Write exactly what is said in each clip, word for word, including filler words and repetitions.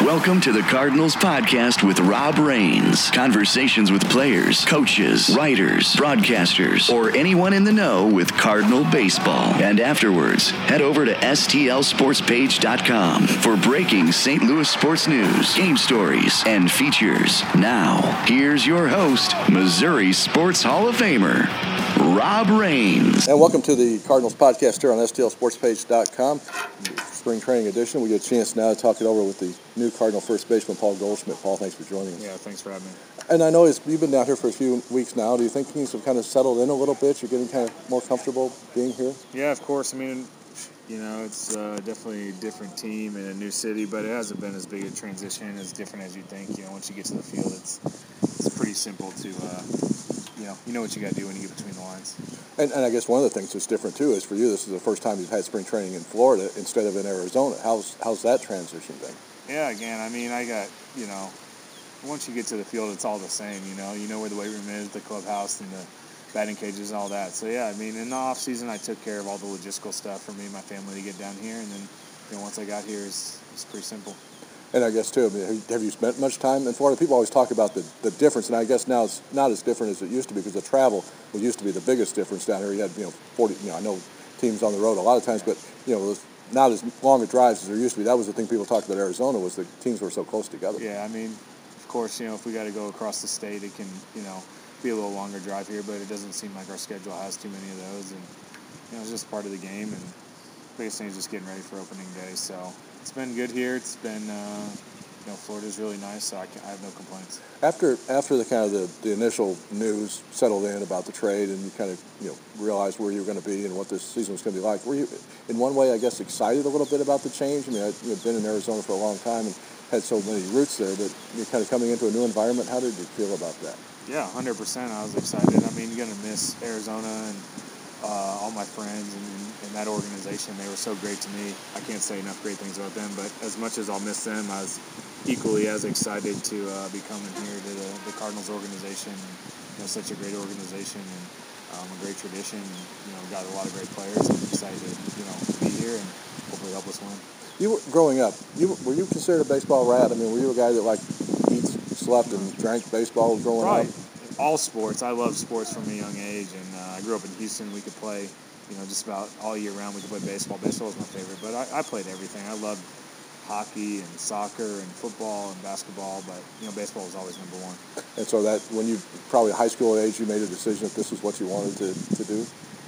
Welcome to the Cardinals Podcast with Rob Rains. Conversations with players, coaches, writers, broadcasters, or anyone in the know with Cardinal baseball. And afterwards, head over to S T L sports page dot com for breaking Saint Louis sports news, game stories, and features. Now, here's your host, Missouri Sports Hall of Famer, Rob Rains. And welcome to the Cardinals Podcast here on S T L sports page dot com. Spring training edition. We get a chance now to talk it over with the new Cardinal first baseman, Paul Goldschmidt. Paul, thanks for joining us. Yeah, thanks for having me. And I know it's, you've been down here for a few weeks now. Do you think things have kind of settled in a little bit? You're getting kind of more comfortable being here? Yeah, of course. I mean, you know, it's uh, definitely a different team in a new city, but it hasn't been as big a transition, as different as you think. You know, once you get to the field, it's it's pretty simple to, uh, you know, you know what you got to do when you get between the lines. And, and I guess one of the things that's different, too, is for you, this is the first time you've had spring training in Florida instead of in Arizona. How's how's that transition been? Yeah, again, I mean, I got, you know, once you get to the field, it's all the same, you know. You know where the weight room is, the clubhouse, and the batting cages and all that. So, yeah, I mean, in the off-season, I took care of all the logistical stuff for me and my family to get down here. And then, you know, once I got here, it's, it's pretty simple. And I guess, too, I mean, have you spent much time in Florida? People always talk about the, the difference, and I guess now it's not as different as it used to be because the travel was used to be the biggest difference down here. You had, you know, forty, you know, I know teams on the road a lot of times, but, you know, it was not as long a drives as there used to be. That was the thing people talked about Arizona was the teams were so close together. Yeah, I mean, of course, you know, if we got to go across the state, it can, you know, be a little longer drive here, but it doesn't seem like our schedule has too many of those. And, you know, it's just part of the game, and the biggest thing is just getting ready for opening day. So it's been good here. It's been... Uh, You know, Florida's really nice, so I, can, I have no complaints. After after the kind of the, the initial news settled in about the trade, and you kind of you know realized where you were going to be and what this season was going to be like, were you, in one way, I guess, excited a little bit about the change? I mean, I've you know, been in Arizona for a long time and had so many roots there, but you're kind of coming into a new environment. How did you feel about that? Yeah, one hundred percent. I was excited. I mean, you're going to miss Arizona and uh, all my friends and, and that organization. They were so great to me. I can't say enough great things about them, but as much as I'll miss them, I was equally as excited to uh, be coming here to the, the Cardinals organization. You know, such a great organization and um, a great tradition. And, you know, got a lot of great players. I'm excited to, you know, be here and hopefully help us win. You were growing up. You were you considered a baseball rat? I mean, were you a guy that like eats, slept, and drank baseball growing right. up? All sports. I love sports from a young age, and uh, I grew up in Houston. We could play, you know, just about all year round. We could play baseball. Baseball was my favorite, but I, I played everything. I loved hockey and soccer and football and basketball, but, you know, baseball was always number one. And so that, when you, probably high school age, you made a decision that this was what you wanted to, to do?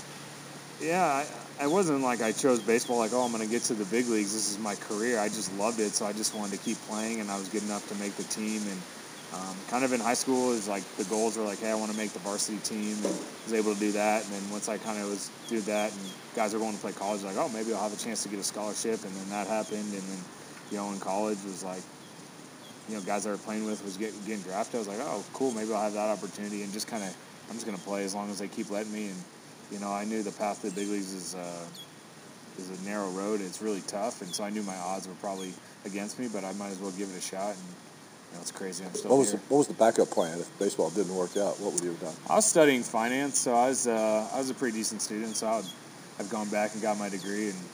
Yeah, I, I wasn't like I chose baseball like, oh, I'm going to get to the big leagues. This is my career. I just loved it, so I just wanted to keep playing, and I was good enough to make the team. And um, kind of in high school, is like the goals were like, hey, I want to make the varsity team, and was able to do that. And then once I kind of was did that, and guys are going to play college, like, oh, maybe I'll have a chance to get a scholarship, and then that happened, and then, you know, in college was like, you know, guys I were playing with was getting, getting drafted. I was like, oh, cool, maybe I'll have that opportunity, and just kind of, I'm just going to play as long as they keep letting me. And, you know, I knew the path to the big leagues is uh, is a narrow road. It's really tough, and so I knew my odds were probably against me, but I might as well give it a shot. And, you know, it's crazy. I'm still what was here. The, what was the backup plan if baseball didn't work out? What would you have done? I was studying finance, so I was uh, I was a pretty decent student. So I would have gone back and got my degree, and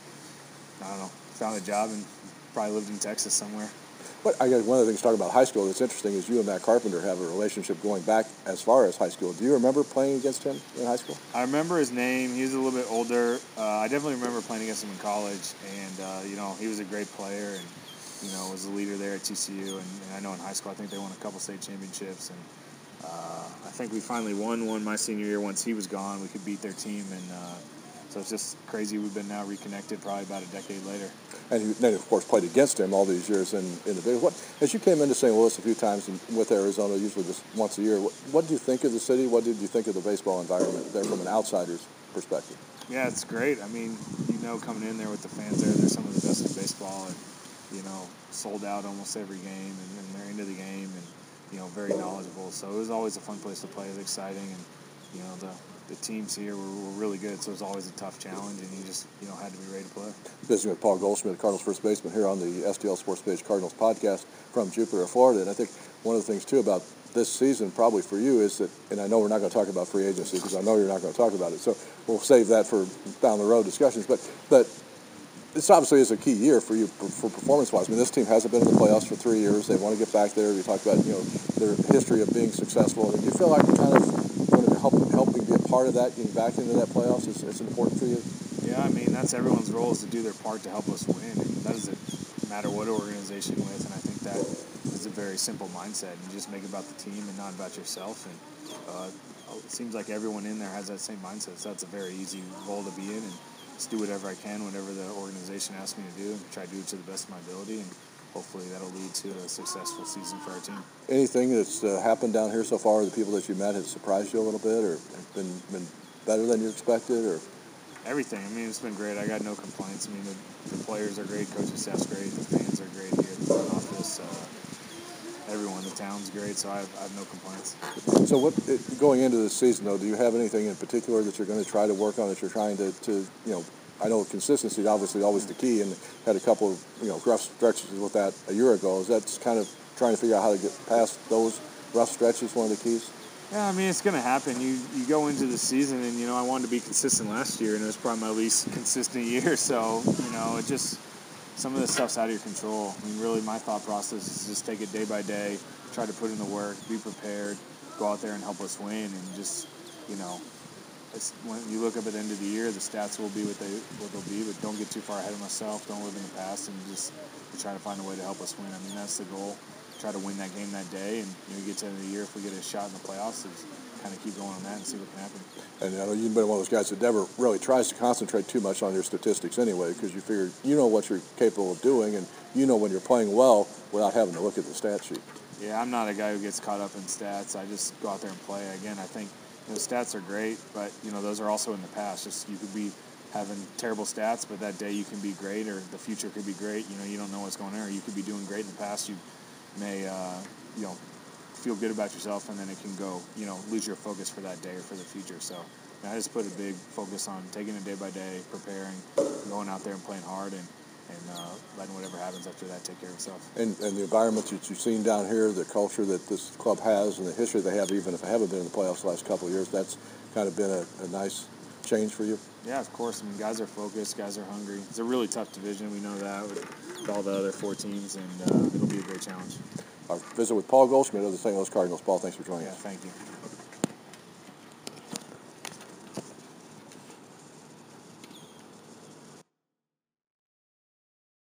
I don't know, found a job and probably lived in Texas somewhere. But I guess one of the things talking about high school that's interesting is you and Matt Carpenter have a relationship going back as far as high school. Do you remember playing against him in high school? I remember his name. He was a little bit older. Uh, I definitely remember playing against him in college, and uh, you know, he was a great player, and you know, was the leader there at T C U. And, and I know in high school, I think they won a couple state championships, and uh, I think we finally won one my senior year. Once he was gone, we could beat their team, and uh, so it's just crazy. We've been now reconnected, probably about a decade later. And you then, of course, played against him all these years in, in the big. What as you came into Saint Louis a few times in, with Arizona, usually just once a year. What, what did you think of the city? What did you think of the baseball environment there from an outsider's perspective? Yeah, it's great. I mean, you know, coming in there with the fans there, they're some of the best in baseball, and you know, sold out almost every game, and, and they're into the game, and you know, very knowledgeable. So it was always a fun place to play. It was exciting, and you know, the the teams here were, were really good. So it was always a tough challenge, and you just you know had to be ready to play. Visiting with Paul Goldschmidt, Cardinals first baseman, here on the S T L Sports Page Cardinals podcast from Jupiter, Florida. And I think one of the things too about this season, probably for you, is that, and I know we're not going to talk about free agency because I know you're not going to talk about it. So we'll save that for down the road discussions. But but this obviously is a key year for you for performance-wise. I mean, this team hasn't been in the playoffs for three years. They want to get back there. You talked about, you know, their history of being successful. Do you feel like kind of going to help helping be a part of that, getting back into that playoffs is, is important for you? Yeah, I mean, that's everyone's role, is to do their part to help us win. And that doesn't matter what organization you're with, and I think that is a very simple mindset. You just make it about the team and not about yourself. And uh, it seems like everyone in there has that same mindset, so that's a very easy role to be in. And just do whatever I can, whatever the organization asks me to do, and try to do it to the best of my ability. And hopefully that'll lead to a successful season for our team. Anything that's uh, happened down here so far, the people that you met, has surprised you a little bit, or been been better than you expected, or? Everything. I mean, it's been great. I got no complaints. I mean, the, the players are great, coaching staff's great, the fans are great here, the front office, uh, everyone, the town's great, so I have, I have no complaints. So what, it, going into this season, though, do you have anything in particular that you're going to try to work on, that you're trying to, to you know, I know consistency is obviously always the key, and had a couple of, you know, rough stretches with that a year ago. Is that kind of trying to figure out how to get past those rough stretches one of the keys? Yeah, I mean, it's going to happen. You you go into the season, and, you know, I wanted to be consistent last year, and it was probably my least consistent year. So, you know, it just, some of this stuff's out of your control. I mean, really, my thought process is just take it day by day, try to put in the work, be prepared, go out there and help us win, and just, you know, it's, when you look up at the end of the year, the stats will be what, they, what they'll be, but don't get too far ahead of myself. Don't live in the past, and just try to find a way to help us win. I mean, that's the goal. Try to win that game that day, and, you know, get to the end of the year, if we get a shot in the playoffs, is kind of keep going on that and see what can happen. And I know you've been one of those guys that never really tries to concentrate too much on your statistics anyway, because you figure you know what you're capable of doing, and you know when you're playing well without having to look at the stat sheet. Yeah, I'm not a guy who gets caught up in stats. I just go out there and play. Again, I think, you know, stats are great, but, you know, those are also in the past. Just, you could be having terrible stats, but that day you can be great, or the future could be great. You know, you don't know what's going on, or you could be doing great in the past. You may, uh, you know, feel good about yourself, and then it can go, you know, lose your focus for that day or for the future. So, you know, I just put a big focus on taking it day by day, preparing, going out there and playing hard, and, and uh, letting whatever happens after that take care of itself. And, and the environment that you've seen down here, the culture that this club has, and the history they have, even if they haven't been in the playoffs the last couple of years, that's kind of been a, a nice change for you? Yeah, of course. I mean, guys are focused, guys are hungry. It's a really tough division. We know that with, with all the other four teams, and uh, it'll be a great challenge. Our visit with Paul Goldschmidt of the Saint Louis Cardinals. Paul, thanks for joining Yeah, us. thank you.